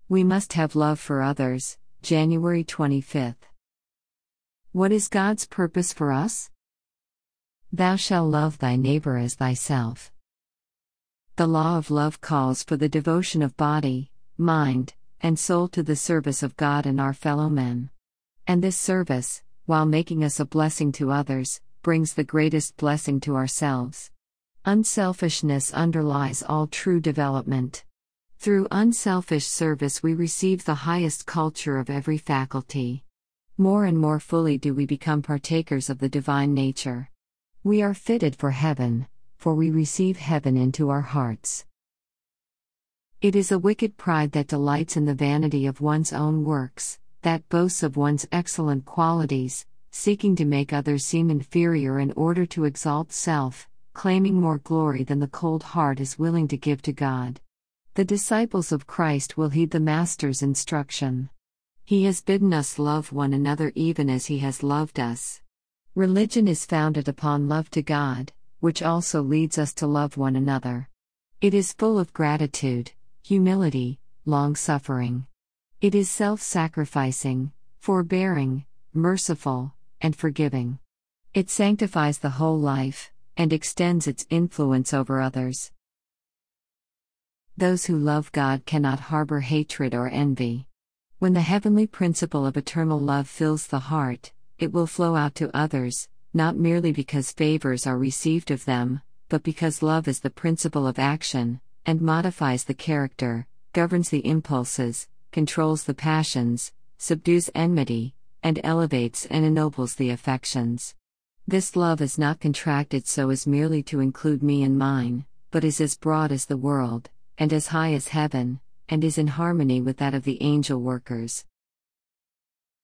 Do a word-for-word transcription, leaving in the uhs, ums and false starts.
We must have love for others. January twenty-fifth. What is God's purpose for us? Thou shalt love thy neighbor as thyself. The law of love calls for the devotion of body, mind, and soul to the service of God and our fellow men. And this service, while making us a blessing to others, brings the greatest blessing to ourselves. Unselfishness underlies all true development. Through unselfish service we receive the highest culture of every faculty. More and more fully do we become partakers of the divine nature. We are fitted for heaven, for we receive heaven into our hearts. It is a wicked pride that delights in the vanity of one's own works, that boasts of one's excellent qualities, seeking to make others seem inferior in order to exalt self, claiming more glory than the cold heart is willing to give to God. The disciples of Christ will heed the Master's instruction. He has bidden us love one another even as He has loved us. Religion is founded upon love to God, which also leads us to love one another. It is full of gratitude, humility, long-suffering. It is self-sacrificing, forbearing, merciful, and forgiving. It sanctifies the whole life, and extends its influence over others. Those who love God cannot harbor hatred or envy. When the heavenly principle of eternal love fills the heart, it will flow out to others, not merely because favors are received of them, but because love is the principle of action, and modifies the character, governs the impulses, controls the passions, subdues enmity, and elevates and ennobles the affections. This love is not contracted so as merely to include me and mine, but is as broad as the world, and as high as heaven, and is in harmony with that of the angel workers.